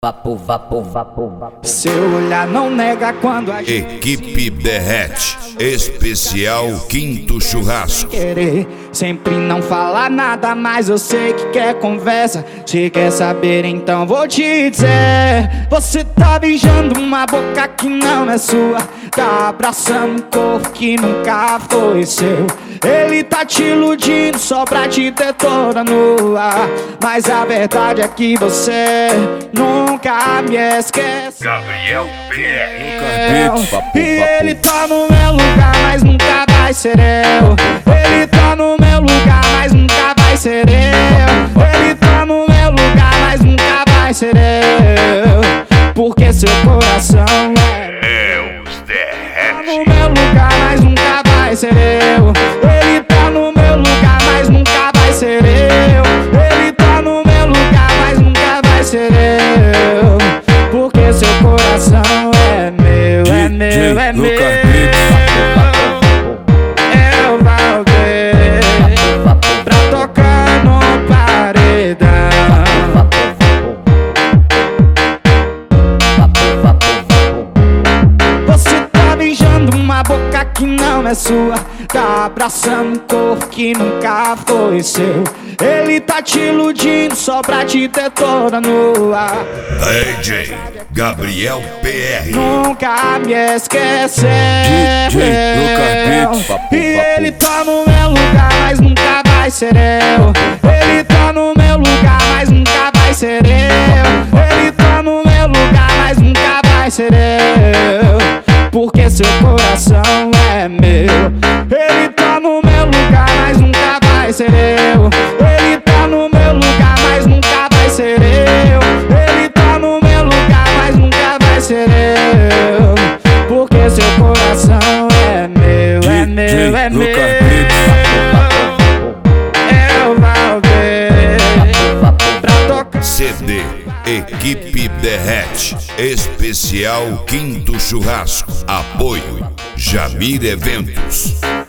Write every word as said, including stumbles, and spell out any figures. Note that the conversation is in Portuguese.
Vapo, vapo, vapo, vapo. Seu olhar não nega quando a gente Equipe Derrete, especial Quinto Churrasco. querer sempre não falar nada, mas eu sei que quer conversa. Se quer saber, então vou te dizer. Você tá beijando uma boca que não é sua, tá abraçando um corpo que nunca foi seu. Ele tá te iludindo só pra te ter toda nua, mas a verdade é que você nunca me esquece. Gabriel P E ele tá no meu lugar, mas nunca vai ser eu. Ele tá no meu lugar, mas nunca vai ser eu. Ele tá no meu lugar, mas nunca vai ser eu. Porque seu coração é É os tá no Derrete. meu lugar, mas nunca vai ser eu. Ele tá no meu lugar, mas nunca vai ser eu. Ele tá no meu lugar, mas nunca vai ser eu. Porque seu coração é meu, é meu, é meu. Eu vou ver pra tocar no paredão. Você tá beijando uma boca que não é sua, tá abraçando um corpo que nunca foi seu. Ele tá te iludindo só pra te ter toda nua, D J Gabriel P R. nunca me esqueceu. D J Lucas Beats. E ele tá no meu lugar, mas nunca vai ser eu. Ele tá no meu lugar, mas nunca vai ser eu. Ele tá no meu lugar, mas nunca vai ser eu. Porque seu coração é meu. Ele tá no meu lugar, mas nunca vai ser eu. Ele tá no meu lugar, mas nunca vai ser eu. Ele tá no meu lugar, mas nunca vai ser eu. Porque seu coração é meu, é meu, é meu. Eu vou ver pra tocar. C D Equipe Derrete, especial Quinto Churrasco. Apoio Jamir Eventos.